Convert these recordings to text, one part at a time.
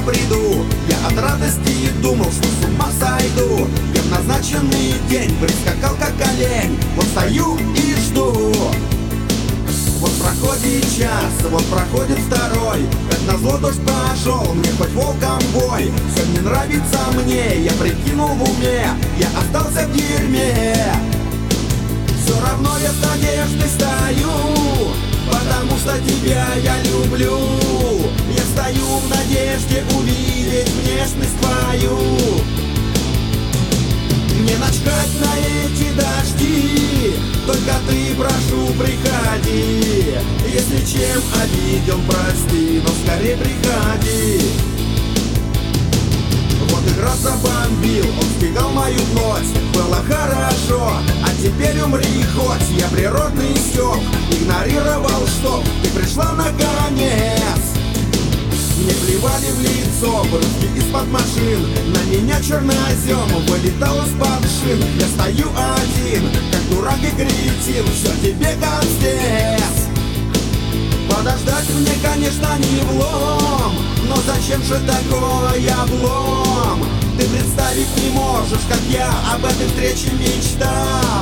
приду. Я от радости думал, что с ума сойду. Я в назначенный день прискакал как олень. Вот стою и жду. Вот проходит час, вот проходит второй. Как назло дождь пошел, мне хоть волком бой. Все не нравится мне, я прикинул в уме, я остался в дерьме. Все равно я с надеждой стою, потому что тебя я люблю. Я стою в надежде увидеть внешность твою. Мне начхать на эти дожди, только ты, прошу, приходи. Если чем обидел, прости, но скорее приходи. Вот и град забомбил, он стегал мою плоть. Было хорошо, а теперь умри хоть. Я природный стёб, игнорировал, что ты пришла наконец. Мне плевали в лицо брызги из-под машин. На меня чернозем вылетал из-под шин. Я стою один, как дурак и кретин. Все тебе как здесь. Подождать мне, конечно, не влом, но зачем же такой облом? Ты представить не можешь, как я об этой встрече мечтал.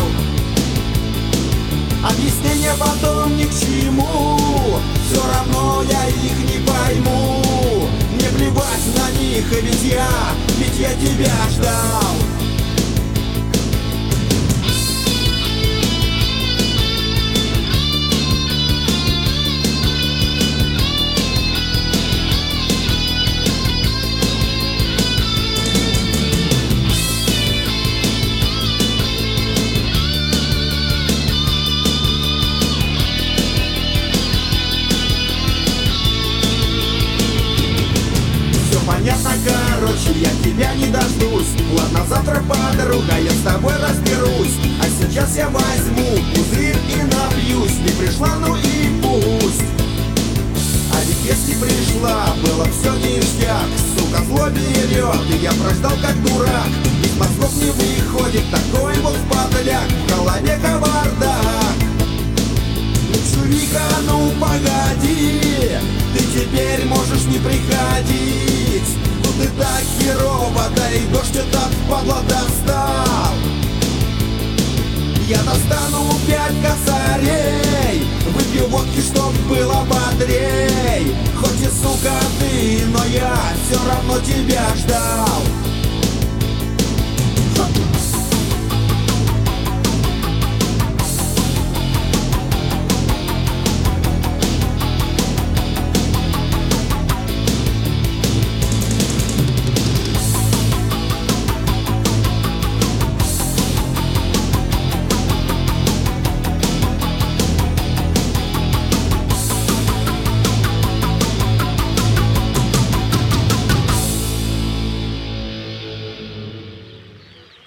Объяснения потом ни к чему, все равно я их не пойму. Мне плевать на них, ведь я тебя ждал. Понятно, короче, я тебя не дождусь. Ладно, завтра, подруга, я с тобой разберусь. А сейчас я возьму пузырь и напьюсь. Не пришла, ну и пусть. А ведь если пришла, было все ништяк. Сука, зло берет, и я прождал как дурак. Из мозгов не выходит такой вот подляк. В голове кавардак. Чувика, ну погоди, ты теперь можешь не приходить. Тут и так херово, да и дождь этот падла достал. Я достану 5 косарей, выпью водки, чтоб было бодрей. Хоть и сука ты, но я все равно тебя ждал.